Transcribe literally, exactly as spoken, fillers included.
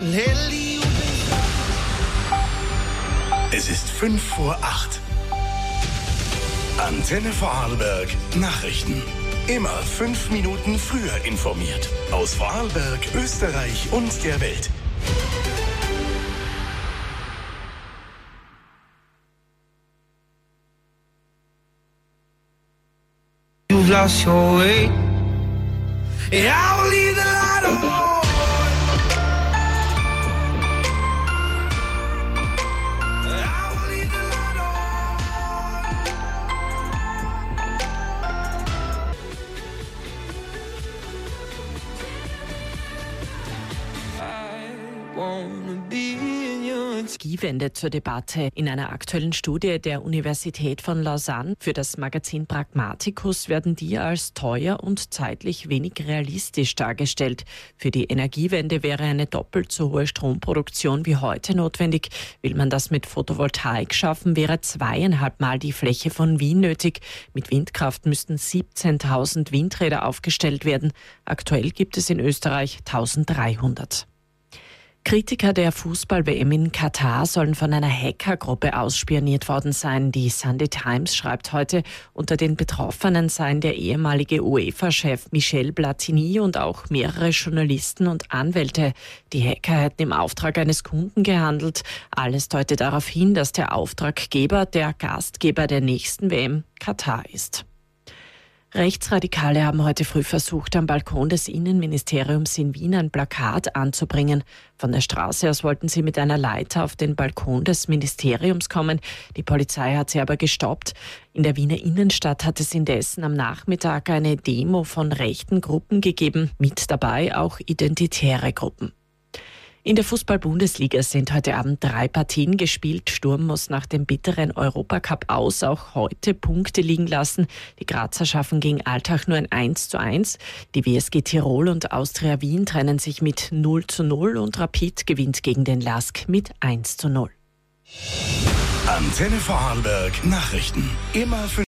Es ist fünf vor acht. Antenne Vorarlberg Nachrichten. Immer fünf Minuten früher informiert. Aus Vorarlberg, Österreich und der Welt. You've lost your way. Yeah, I will leave the light on. Energiewende zur Debatte. In einer aktuellen Studie der Universität von Lausanne für das Magazin Pragmaticus werden die als teuer und zeitlich wenig realistisch dargestellt. Für die Energiewende wäre eine doppelt so hohe Stromproduktion wie heute notwendig. Will man das mit Photovoltaik schaffen, wäre zweieinhalb Mal die Fläche von Wien nötig. Mit Windkraft müssten siebzehntausend Windräder aufgestellt werden. Aktuell gibt es in Österreich eintausenddreihundert. Kritiker der Fußball-W M in Katar sollen von einer Hackergruppe ausspioniert worden sein. Die Sunday Times schreibt heute, unter den Betroffenen seien der ehemalige UEFA-Chef Michel Platini und auch mehrere Journalisten und Anwälte. Die Hacker hätten im Auftrag eines Kunden gehandelt. Alles deutet darauf hin, dass der Auftraggeber der Gastgeber der nächsten W M Katar ist. Rechtsradikale haben heute früh versucht, am Balkon des Innenministeriums in Wien ein Plakat anzubringen. Von der Straße aus wollten sie mit einer Leiter auf den Balkon des Ministeriums kommen. Die Polizei hat sie aber gestoppt. In der Wiener Innenstadt hat es indessen am Nachmittag eine Demo von rechten Gruppen gegeben, mit dabei auch identitäre Gruppen. In der Fußball-Bundesliga sind heute Abend drei Partien gespielt. Sturm muss nach dem bitteren Europacup aus auch heute Punkte liegen lassen. Die Grazer schaffen gegen Altach nur ein eins zu eins. Die W S G Tirol und Austria Wien trennen sich mit null zu null und Rapid gewinnt gegen den Lask mit eins zu null. Antenne Vorarlberg Nachrichten. Immer für